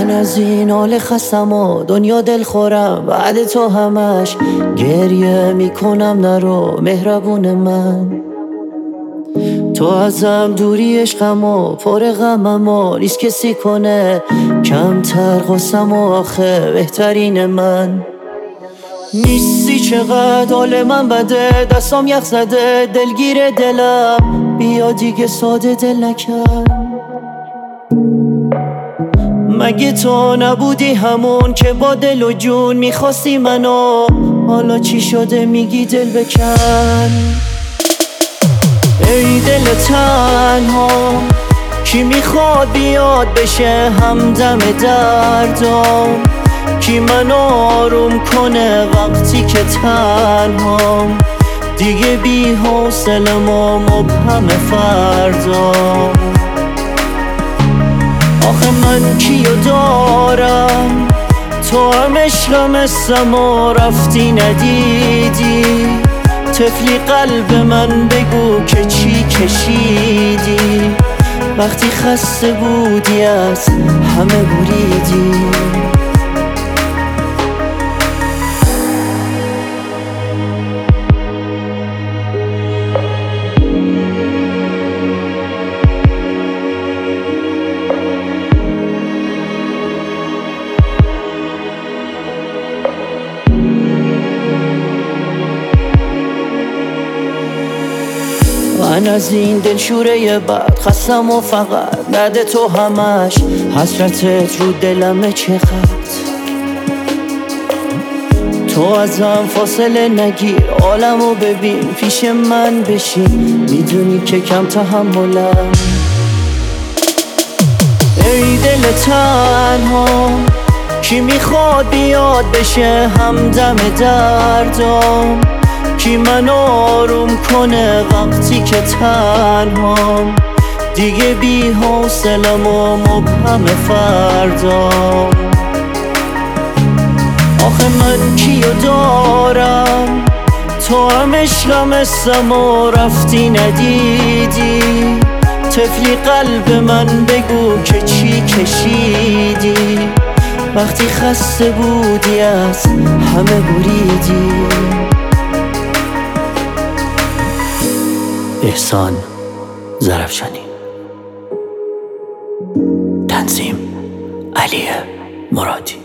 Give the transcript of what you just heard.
من از این حال خستم و دنیا دل خورم، بعد تو همش گریه میکنم. نرو مهربون من، تو ازم دوری عشقم و پر غمم و نیست کسی کنه کمتر قسم و آخه بهترین من. نیستی چقدر حال من بده، دستام یخ زده دلگیر دلم، بیا دیگه ساده دل نکن. مگه تو نبودی همون که با دل و جون میخواستی منو؟ حالا چی شده میگی دل بکن؟ ای دل تنها کی میخواد بیاد بشه همدم دردم؟ کی منو آروم کنه وقتی که تنهام؟ دیگه بی حوصله‌م و مبهم فردام. آخه من کیو دارم؟ تو هم عشقم اسم و رفتی ندیدی. طفلی قلب من بگو که چی کشیدی، وقتی خسته بودی از همه بریدی. من از این دلشوره بد خستم و فقط بعد تو همش حسرتت رو دلمه. چقدر تو ازم فاصله نگیر، عالمو ببین پیش من بشین، میدونی که کم تحملم. ای دل تنها کی میخواد بیاد بشه همدم دردم؟ کی منو آروم کنه وقتی که تنهام؟ دیگه بی حوصله‌م و مبهم فردام. آخه من کیو دارم؟ تو هم عشقم اسم و رفتی ندیدی. طفلی قلب من بگو که چی کشیدی، وقتی خسته بودی از همه بریدی. احسان زرفشانی، تنظیم علی مرادی.